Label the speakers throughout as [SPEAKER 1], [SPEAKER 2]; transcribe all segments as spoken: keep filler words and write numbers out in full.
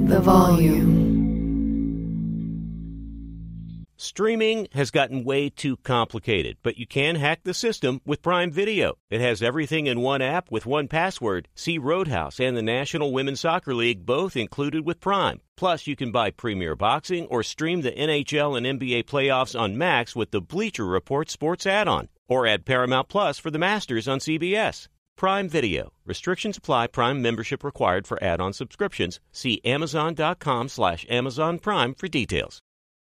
[SPEAKER 1] the volume.
[SPEAKER 2] Streaming has gotten way too complicated, but you can hack the system with Prime Video. It has everything in one app with one password. See Roadhouse and the National Women's Soccer League both included with Prime. Plus, you can buy Premier Boxing or stream the N H L and N B A playoffs on Max with the Bleacher Report Sports add-on. Or add Paramount Plus for the Masters on C B S. Prime Video. Restrictions apply. Prime membership required for add-on subscriptions. See Amazon.com slash Amazon Prime for details.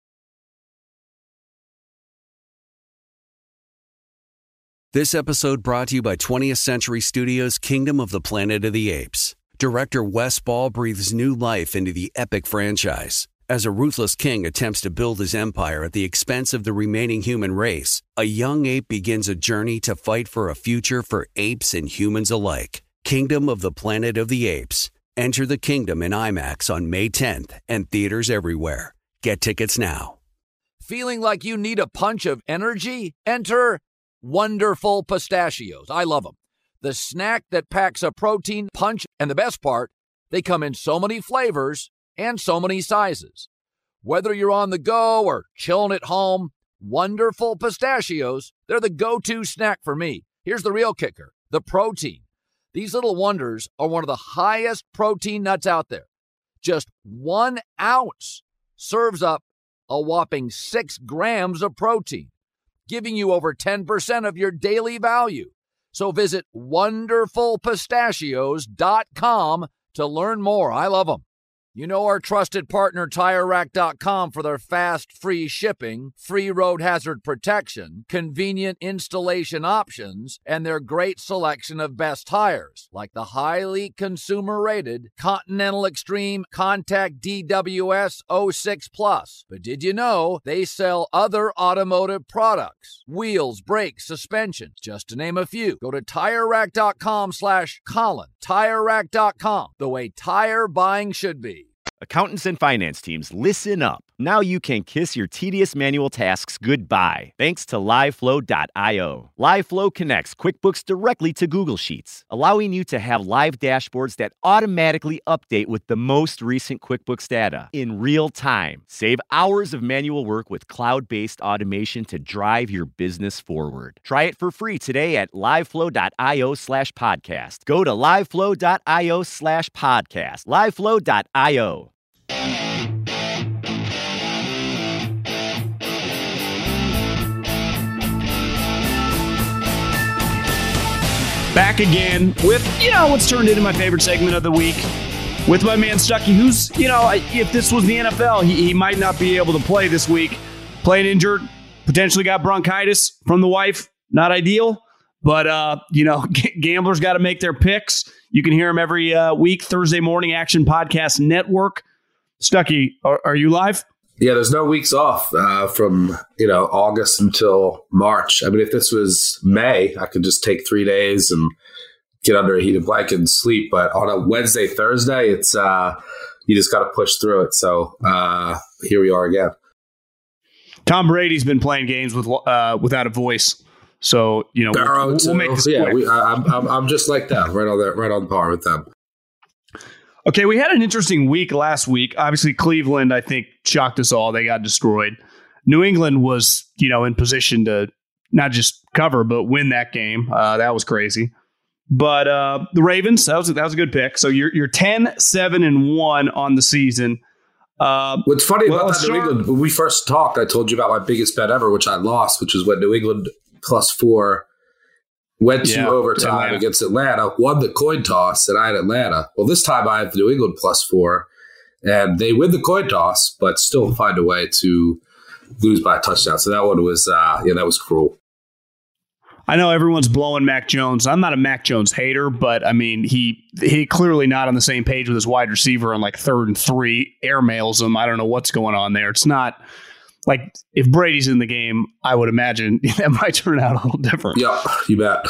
[SPEAKER 3] This episode brought to you by twentieth Century Studios' Kingdom of the Planet of the Apes. Director Wes Ball breathes new life into the epic franchise. As a ruthless king attempts to build his empire at the expense of the remaining human race, a young ape begins a journey to fight for a future for apes and humans alike. Kingdom of the Planet of the Apes. Enter the kingdom in IMAX on May tenth and theaters everywhere. Get tickets now.
[SPEAKER 4] Feeling like you need a punch of energy? Enter Wonderful Pistachios. I love them. The snack that packs a protein punch, and the best part, they come in so many flavors and so many sizes. Whether you're on the go or chilling at home, Wonderful Pistachios, they're the go-to snack for me. Here's the real kicker, the protein. These little wonders are one of the highest protein nuts out there. Just one ounce serves up a whopping six grams of protein, giving you over ten percent of your daily value. So visit wonderful pistachios dot com to learn more. I love them. You know our trusted partner, Tire Rack dot com, for their fast, free shipping, free road hazard protection, convenient installation options, and their great selection of best tires, like the highly consumer-rated Continental Extreme Contact D W S oh six Plus. But did you know they sell other automotive products? Wheels, brakes, suspensions, just to name a few. Go to Tire Rack dot com slash Colin. Tire Rack dot com, the way tire buying should be.
[SPEAKER 5] Accountants and finance teams, listen up. Now you can kiss your tedious manual tasks goodbye thanks to LiveFlow dot io. LiveFlow connects QuickBooks directly to Google Sheets, allowing you to have live dashboards that automatically update with the most recent QuickBooks data in real time. Save hours of manual work with cloud-based automation to drive your business forward. Try it for free today at LiveFlow dot io slash podcast. Go to LiveFlow dot io slash podcast. LiveFlow dot io.
[SPEAKER 6] Back again with, you know, what's turned into my favorite segment of the week with my man Stuckey, who's, you know, if this was the N F L, he, he might not be able to play this week. Playing injured, potentially got bronchitis from the wife. Not ideal, but, uh, you know, g- gamblers got to make their picks. You can hear him every uh, week, Thursday Morning Action Podcast Network. Stuckey, are, are you live?
[SPEAKER 7] Yeah, there's no weeks off uh, from, you know, August until March. I mean, if this was May, I could just take three days and get under a heated blanket and sleep. But on a Wednesday, Thursday, it's uh, you just got to push through it. So uh, here we are again.
[SPEAKER 6] Tom Brady's been playing games with uh, without a voice. So, you know, we'll, we'll make this
[SPEAKER 7] yeah,
[SPEAKER 6] quick.
[SPEAKER 7] we, I, I'm, I'm just like them, right on the, right on par with them.
[SPEAKER 6] Okay, we had an interesting week last week. Obviously, Cleveland, I think, shocked us all. They got destroyed. New England was, you know, in position to not just cover, but win that game. Uh, that was crazy. But uh, the Ravens, that was, that was a good pick. So you're you're ten, seven, and one on the season. Uh,
[SPEAKER 7] What's funny
[SPEAKER 6] well,
[SPEAKER 7] about that New England, when we first talked, I told you about my biggest bet ever, which I lost, which is when New England plus four went to
[SPEAKER 6] yeah,
[SPEAKER 7] overtime
[SPEAKER 6] Atlanta.
[SPEAKER 7] against Atlanta, won the coin toss, and I had Atlanta. Well, this time I have New England plus four, and they win the coin toss, but still find a way to lose by a touchdown. So that one was, uh, yeah, that was cruel.
[SPEAKER 6] I know everyone's blowing Mac Jones. I'm not a Mac Jones hater, but I mean, he he clearly not on the same page with his wide receiver on like third and three, airmails him. I don't know what's going on there. It's not like if Brady's in the game, I would imagine that might turn out a little different.
[SPEAKER 7] Yeah, you bet.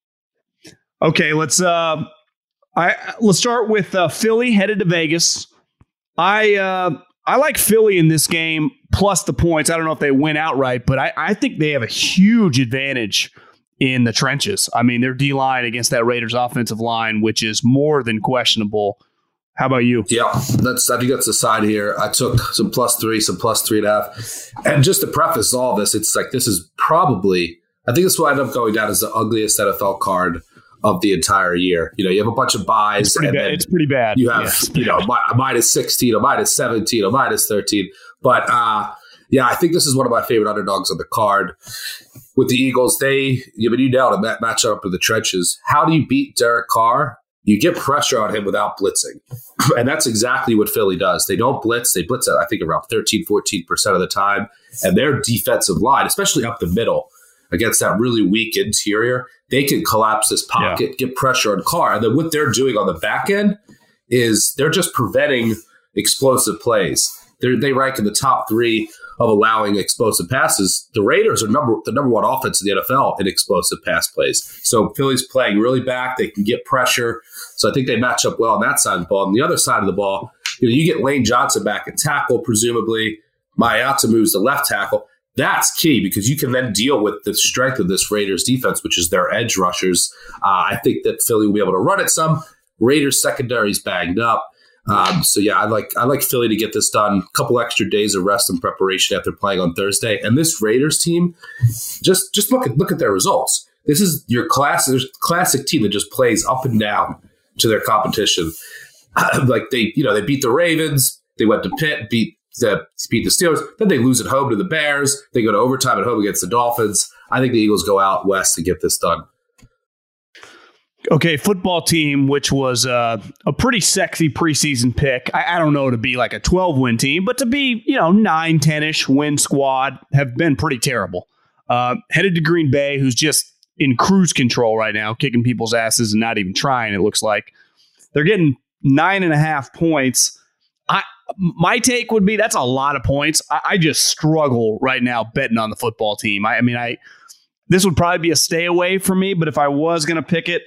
[SPEAKER 6] Okay, let's uh, I let's start with uh, Philly headed to Vegas. I uh, I like Philly in this game plus the points. I don't know if they win outright, but I, I think they have a huge advantage in the trenches. I mean, their D-line against that Raiders offensive line, which is more than questionable. How about you?
[SPEAKER 7] Yeah, that's. I think that's the side here. I took some plus three, some plus three and a half. And just to preface all this, it's like this is probably, I think this will end up going down as the ugliest N F L card of the entire year. You know, you have a bunch of buys.
[SPEAKER 6] It's pretty
[SPEAKER 7] and
[SPEAKER 6] bad. It's pretty bad.
[SPEAKER 7] You have,
[SPEAKER 6] yes.
[SPEAKER 7] you know, mi- minus sixteen or minus seventeen or minus thirteen. But uh, yeah, I think this is one of my favorite underdogs on the card. With the Eagles, they, I mean, you nailed it, match up in the trenches. How do you beat Derek Carr? You get pressure on him without blitzing. And that's exactly what Philly does. They don't blitz. They blitz, I think, around thirteen, fourteen percent of the time. And their defensive line, especially up the middle, against that really weak interior, they can collapse this pocket, yeah. get pressure on Carr. And then what they're doing on the back end is they're just preventing explosive plays. They're, they rank in the top three of allowing explosive passes. The Raiders are number the number one offense in the N F L in explosive pass plays. So Philly's playing really back. They can get pressure. So I think they match up well on that side of the ball. On the other side of the ball, you know, you get Lane Johnson back at tackle, presumably. Mayata moves to left tackle. That's key because you can then deal with the strength of this Raiders defense, which is their edge rushers. Uh, I think that Philly will be able to run it some. Raiders secondary is banged up. Um, so yeah, I like I like Philly to get this done. A couple extra days of rest and preparation after playing on Thursday. And this Raiders team, just just look at look at their results. This is your classic classic team that just plays up and down to their competition. Like they, you know, they beat the Ravens, they went to Pitt, beat the beat the Steelers, then they lose at home to the Bears. They go to overtime at home against the Dolphins. I think the Eagles go out west to get this done.
[SPEAKER 6] Okay, football team, which was uh, a pretty sexy preseason pick. I, I don't know to be like a twelve-win team, but to be, you know, nine, ten-ish win squad have been pretty terrible. Uh, headed to Green Bay, who's just in cruise control right now, kicking people's asses and not even trying, it looks like. They're getting nine and a half points. I My take would be that's a lot of points. I, I just struggle right now betting on the football team. I, I mean, I this would probably be a stay away for me, but if I was going to pick it,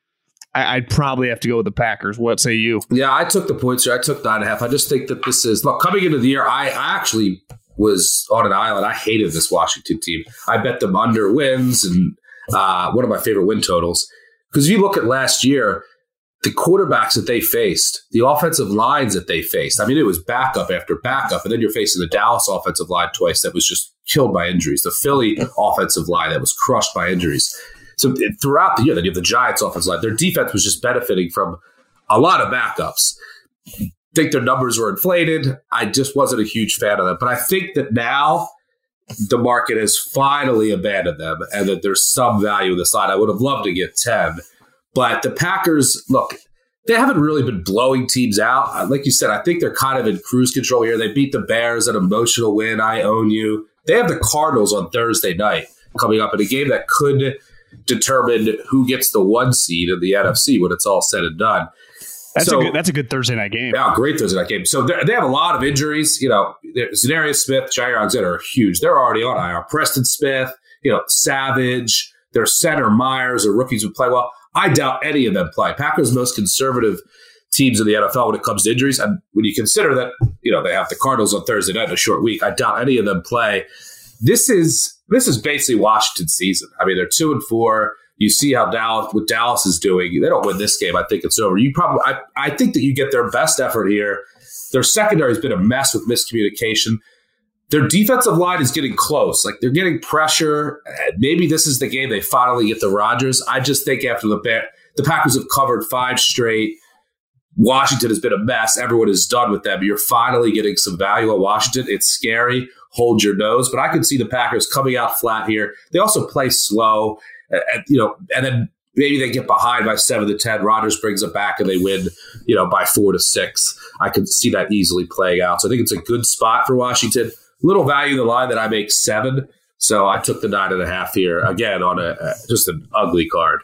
[SPEAKER 6] I'd probably have to go with the Packers. What say you?
[SPEAKER 7] Yeah, I took the points here. I took nine and a half. I just think that this is, look, coming into the year, I, I actually was on an island. I hated this Washington team. I bet them under wins and uh, one of my favorite win totals. Because if you look at last year, the quarterbacks that they faced, the offensive lines that they faced, I mean, it was backup after backup. And then you're facing the Dallas offensive line twice that was just killed by injuries. The Philly offensive line that was crushed by injuries. So throughout the year, then you have the Giants offensive line. Their defense was just benefiting from a lot of backups. I think their numbers were inflated. I just wasn't a huge fan of them. But I think that now the market has finally abandoned them and that there's some value in the side. I would have loved to get ten. But the Packers, look, they haven't really been blowing teams out. Like you said, I think they're kind of in cruise control here. They beat the Bears, an emotional win. I own you. They have the Cardinals on Thursday night coming up in a game that could determine who gets the one seed in the N F C when it's all said and done.
[SPEAKER 6] That's
[SPEAKER 7] so,
[SPEAKER 6] a good, that's a good Thursday night game.
[SPEAKER 7] Yeah, great Thursday night game. So they have a lot of injuries. You know, Zadarius Smith, Jair Alexander are huge. They're already on I R. Preston Smith, you know, Savage, their center Myers are rookies who play well. I doubt any of them play. Packers' most conservative teams in the N F L when it comes to injuries. And when you consider that, you know, they have the Cardinals on Thursday night in a short week, I doubt any of them play. This is this is basically Washington's season. I mean, they're two and four. You see how Dallas what Dallas is doing. They don't win this game. I think it's over. You probably I, I think that you get their best effort here. Their secondary has been a mess with miscommunication. Their defensive line is getting close. Like they're getting pressure. Maybe this is the game they finally get the Rodgers. I just think after the Bear, the Packers have covered five straight. Washington has been a mess. Everyone is done with them. You're finally getting some value at Washington. It's scary. Hold your nose. But I can see the Packers coming out flat here. They also play slow. And, you know, and then maybe they get behind by seven to ten. Rodgers brings it back and they win, you know, by four to six. I could see that easily playing out. So I think it's a good spot for Washington. Little value in the line that I make seven. So I took the nine and a half here again on a, a just an ugly card.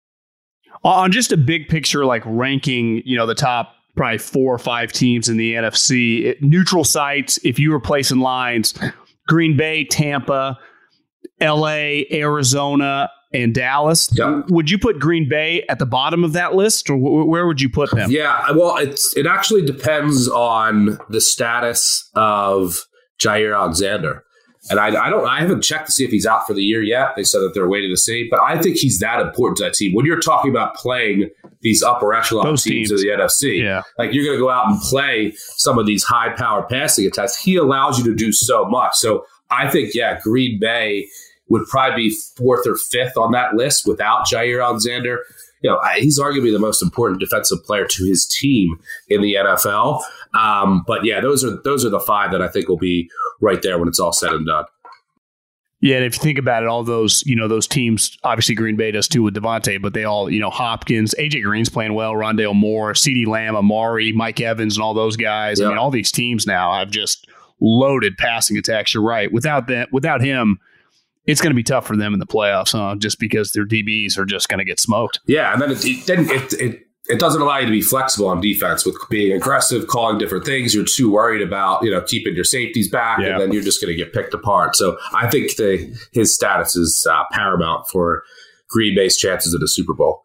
[SPEAKER 6] On just a big picture, like ranking, you know, the top probably four or five teams in the N F C, it, neutral sites, if you were placing lines, Green Bay, Tampa, L A, Arizona, and Dallas. Yeah. Would you put Green Bay at the bottom of that list, or w- where would you put them?
[SPEAKER 7] Yeah, well, it's it actually depends on the status of Jair Alexander. And I, I don't, I haven't checked to see if he's out for the year yet. They said that they're waiting to see, but I think he's that important to that team. When you're talking about playing these upper echelon
[SPEAKER 6] Those
[SPEAKER 7] teams,
[SPEAKER 6] teams
[SPEAKER 7] of the N F C,
[SPEAKER 6] yeah.
[SPEAKER 7] like you're going to go out and play some of these high powered passing attacks. He allows you to do so much. So I think, yeah, Green Bay would probably be fourth or fifth on that list without Jair Alexander. You know, he's arguably the most important defensive player to his team in the N F L. Um, but yeah, those are those are the five that I think will be right there when it's all said and done.
[SPEAKER 6] Yeah, and if you think about it, all those, you know, those teams, obviously Green Bay does too with Devontae, but they all, you know, Hopkins, A J Green's playing well, Rondale Moore, CeeDee Lamb, Amari, Mike Evans, and all those guys. Yeah. I mean, all these teams now have just loaded passing attacks. You're right. Without that, without him, it's going to be tough for them in the playoffs, huh? Just because their D Bs are just going to get smoked.
[SPEAKER 7] Yeah, and then it it, it it it doesn't allow you to be flexible on defense with being aggressive, calling different things. You're too worried about, you know, keeping your safeties back, yeah. and then you're just going to get picked apart. So I think the, his status is uh, paramount for Green Bay's chances at a Super Bowl.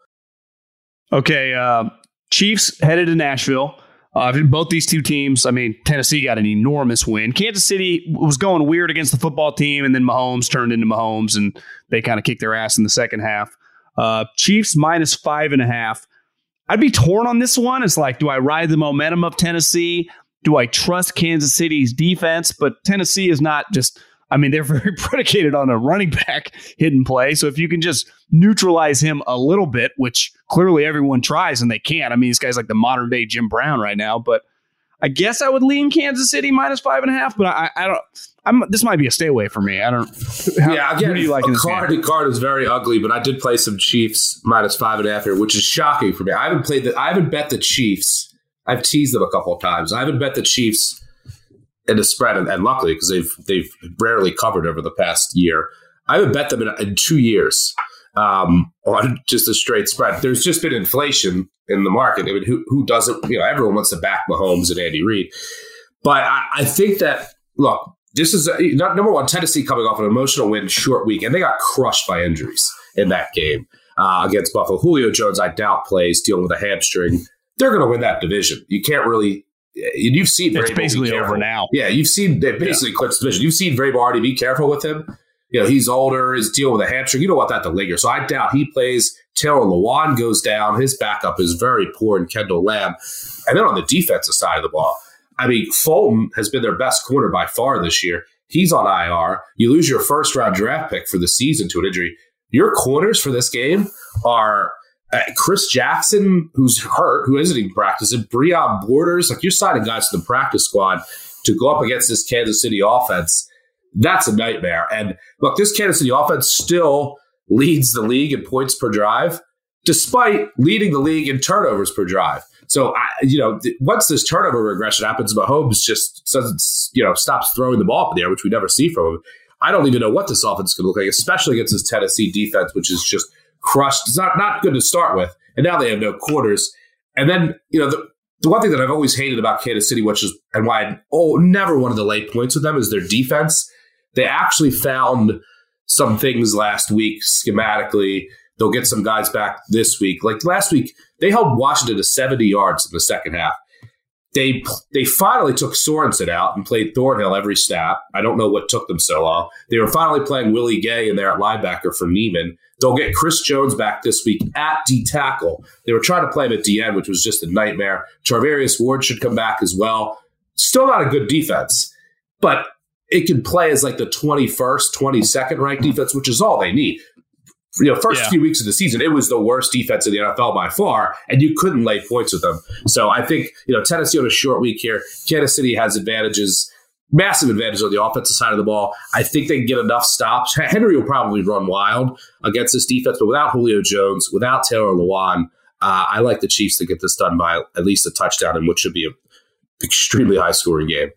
[SPEAKER 6] Okay, uh, Chiefs headed to Nashville. Uh, both these two teams, I mean, Tennessee got an enormous win. Kansas City was going weird against the football team, and then Mahomes turned into Mahomes, and they kind of kicked their ass in the second half. Uh, Chiefs minus five and a half. I'd be torn on this one. It's like, do I ride the momentum of Tennessee? Do I trust Kansas City's defense? But Tennessee is not just, I mean, they're very predicated on a running back hidden play. So if you can just neutralize him a little bit, which clearly everyone tries and they can't. I mean, this guy's like the modern day Jim Brown right now. But I guess I would lean Kansas City minus five and a half. But I, I don't. I'm, this might be a stay away for me. I don't. How,
[SPEAKER 7] yeah, again,
[SPEAKER 6] who do you like in this
[SPEAKER 7] card
[SPEAKER 6] game?
[SPEAKER 7] card is very ugly, but I did play some Chiefs minus five and a half here, which is shocking for me. I haven't played the. I haven't bet the Chiefs. I've teased them a couple of times. I haven't bet the Chiefs in the spread, and, and luckily because they've they've rarely covered over the past year. I haven't bet them in, in two years um, on just a straight spread. There's just been inflation in the market. I mean, who who doesn't? You know, everyone wants to back Mahomes and Andy Reid, but I, I think that look. This is, a, number one, Tennessee coming off an emotional win, short week, and they got crushed by injuries in that game uh, against Buffalo. Julio Jones, I doubt, plays, dealing with a hamstring. They're going to win that division. You can't really – you've seen
[SPEAKER 6] It's
[SPEAKER 7] Vrabel
[SPEAKER 6] basically
[SPEAKER 7] be
[SPEAKER 6] over now.
[SPEAKER 7] Yeah, you've seen – they basically yeah. clinched the division. You've seen Vrabel already be careful with him. You know, he's older, he's dealing with a hamstring. You don't want that to linger. So I doubt he plays. Taylor Lewan goes down. His backup is very poor in Kendall Lamb. And then on the defensive side of the ball – I mean, Fulton has been their best corner by far this year. He's on I R. You lose your first round draft pick for the season to an injury. Your corners for this game are uh, Chris Jackson, who's hurt, who isn't even practicing, Breon Borders. Like, you're signing guys to the practice squad to go up against this Kansas City offense. That's a nightmare. And look, this Kansas City offense still leads the league in points per drive, despite leading the league in turnovers per drive. So, I, you know, th- once this turnover regression happens, Mahomes just doesn't, you know, stops throwing the ball up in the air, which we never see from him. I don't even know what this offense is going to look like, especially against this Tennessee defense, which is just crushed. It's not, not good to start with. And now they have no quarters. And then, you know, the, the one thing that I've always hated about Kansas City, which is, and why I oh, never wanted to lay points with them, is their defense. They actually found some things last week schematically. They'll get some guys back this week. Like last week, they held Washington to seventy yards in the second half. They they finally took Sorensen out and played Thornhill every snap. I don't know what took them so long. They were finally playing Willie Gay in there at linebacker for Neiman. They'll get Chris Jones back this week at D tackle. They were trying to play him at D N, which was just a nightmare. Charvarius Ward should come back as well. Still not a good defense, but it can play as like the twenty-first, twenty-second ranked defense, which is all they need. You know, first yeah. few weeks of the season, it was the worst defense in the N F L by far, and you couldn't lay points with them. So I think, you know, Tennessee on a short week here. Kansas City has advantages, massive advantage on the offensive side of the ball. I think they can get enough stops. Henry will probably run wild against this defense, but without Julio Jones, without Taylor Lewan, uh, I like the Chiefs to get this done by at least a touchdown in what should be an extremely high-scoring game.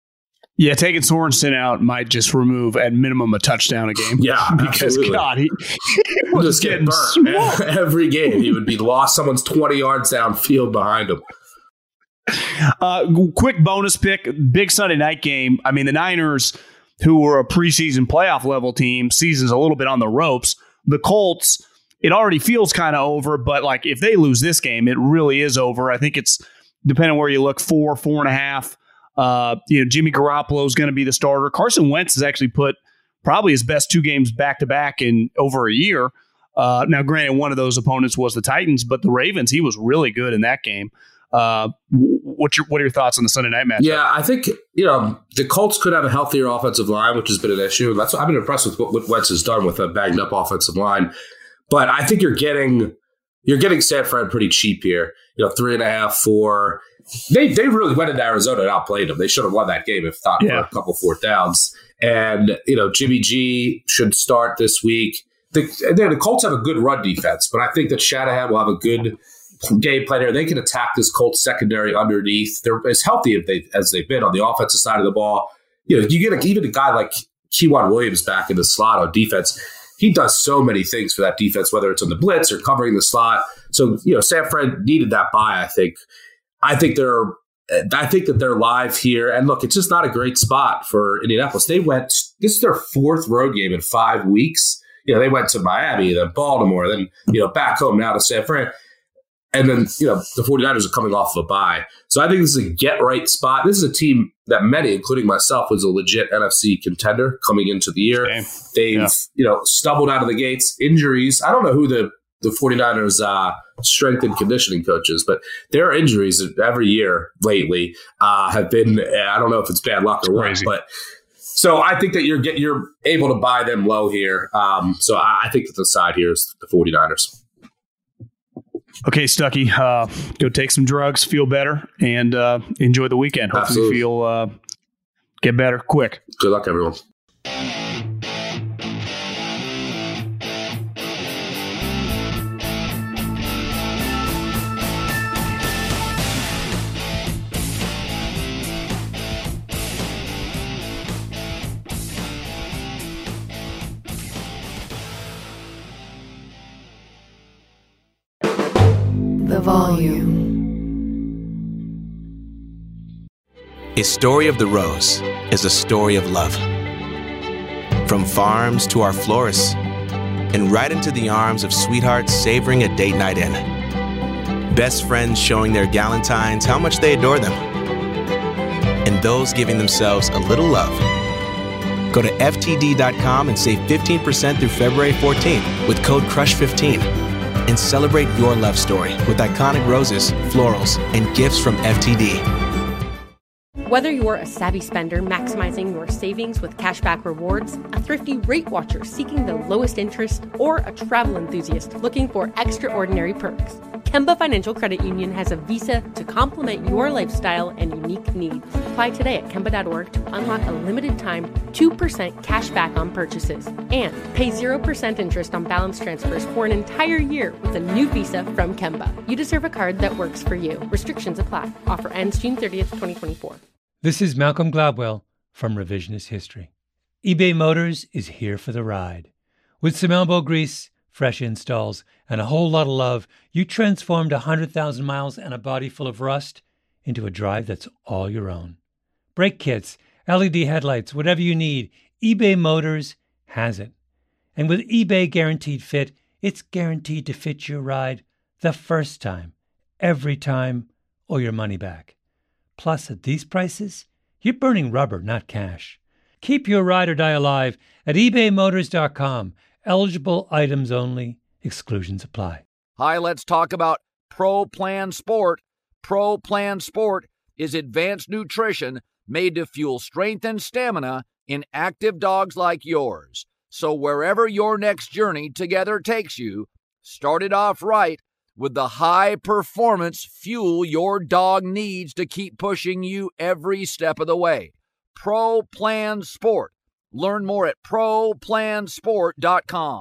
[SPEAKER 6] Yeah, taking Sorensen out might just remove at minimum a touchdown a game.
[SPEAKER 7] Yeah,
[SPEAKER 6] because
[SPEAKER 7] absolutely.
[SPEAKER 6] God, he, he was
[SPEAKER 7] just
[SPEAKER 6] getting
[SPEAKER 7] burnt every game. He would be lost someone's twenty yards downfield behind him.
[SPEAKER 6] Uh, quick bonus pick, big Sunday night game. I mean, the Niners, who were a preseason playoff level team, season's a little bit on the ropes. The Colts, it already feels kind of over, but like if they lose this game, it really is over. I think it's, depending on where you look, four, four and a half. Uh, you know, Jimmy Garoppolo is going to be the starter. Carson Wentz has actually put probably his best two games back-to-back in over a year. Uh, now, granted, one of those opponents was the Titans, but the Ravens, he was really good in that game. Uh, what's your, what are your thoughts on the Sunday night match?
[SPEAKER 7] Yeah, I think, you know, the Colts could have a healthier offensive line, which has been an issue. That's what I've been impressed with what, what Wentz has done with a banged up offensive line. But I think you're getting you're getting San Fran pretty cheap here. You know, three and a half, four. They they really went into Arizona and outplayed them. They should have won that game if not yeah. for a couple fourth downs. And, you know, Jimmy G should start this week. The, the Colts have a good run defense, but I think that Shanahan will have a good game plan here. They can attack this Colts secondary underneath. They're as healthy as, they, as they've been on the offensive side of the ball. You know, you get a, even a guy like Keywan Williams back in the slot on defense. He does so many things for that defense, whether it's on the blitz or covering the slot. So, you know, San Fran needed that bye, I think. I think they're I think that they're live here. And look, it's just not a great spot for Indianapolis. They went, this is their fourth road game in five weeks. You know, they went to Miami, then Baltimore, then, you know, back home now to San Fran. And then, you know, the 49ers are coming off of a bye. So I think this is a get-right spot. This is a team that many, including myself, was a legit N F C contender coming into the year. Same. They've, yeah. you know, stumbled out of the gates. Injuries. I don't know who the, the 49ers uh, strength and conditioning coaches, but their injuries every year lately uh, have been, I don't know if it's bad luck or what, but so I think that you're get, you're able to buy them low here. Um, so I, I think that the side here is the 49ers.
[SPEAKER 6] Okay, Stuckey, uh, go take some drugs, feel better, and uh, enjoy the weekend. Hopefully Absolutely. you feel uh, get better quick.
[SPEAKER 7] Good luck, everyone.
[SPEAKER 1] The volume.
[SPEAKER 8] A Story of the Rose is a story of love. From farms to our florists, and right into the arms of sweethearts savoring a date night in. Best friends showing their galentines how much they adore them. And those giving themselves a little love. Go to F T D dot com and save fifteen percent through February fourteenth with code crush fifteen. And celebrate your love story with iconic roses, florals, and gifts from F T D.
[SPEAKER 9] Whether you're a savvy spender maximizing your savings with cashback rewards, a thrifty rate watcher seeking the lowest interest, or a travel enthusiast looking for extraordinary perks, Kemba Financial Credit Union has a visa to complement your lifestyle and unique needs. Apply today at Kemba dot org to unlock a limited time two percent cash back on purchases and pay zero percent interest on balance transfers for an entire year with a new visa from Kemba. You deserve a card that works for you. Restrictions apply. Offer ends June thirtieth, twenty twenty-four.
[SPEAKER 10] This is Malcolm Gladwell from Revisionist History. eBay Motors is here for the ride. With some elbow grease, fresh installs, and a whole lot of love, you transformed one hundred thousand miles and a body full of rust into a drive that's all your own. Brake kits, L E D headlights, whatever you need, eBay Motors has it. And with eBay Guaranteed Fit, it's guaranteed to fit your ride the first time, every time, or your money back. Plus, at these prices, you're burning rubber, not cash. Keep your ride or die alive at ebay motors dot com. Eligible items only. Exclusions apply.
[SPEAKER 4] Hi, let's talk about Pro Plan Sport. Pro Plan Sport is advanced nutrition made to fuel strength and stamina in active dogs like yours. So wherever your next journey together takes you, start it off right with the high-performance fuel your dog needs to keep pushing you every step of the way. Pro Plan Sport. Learn more at pro plan sport dot com.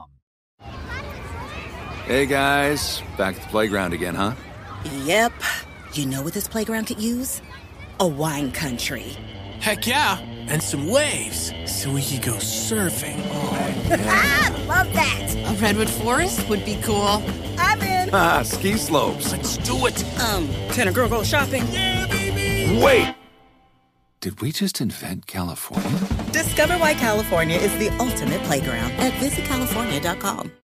[SPEAKER 11] Hey, guys. Back at the playground again, huh?
[SPEAKER 12] Yep. You know what this playground could use? A wine country.
[SPEAKER 13] Heck yeah. And some waves so we could go surfing.
[SPEAKER 12] Oh, yeah. Love that.
[SPEAKER 14] A redwood forest would be cool.
[SPEAKER 12] I'm in.
[SPEAKER 11] Ah, ski slopes.
[SPEAKER 13] Let's do it.
[SPEAKER 12] Um, can a girl go shopping?
[SPEAKER 13] Yeah, baby.
[SPEAKER 11] Wait. Did we just invent California?
[SPEAKER 12] Discover why California is the ultimate playground at visit california dot com.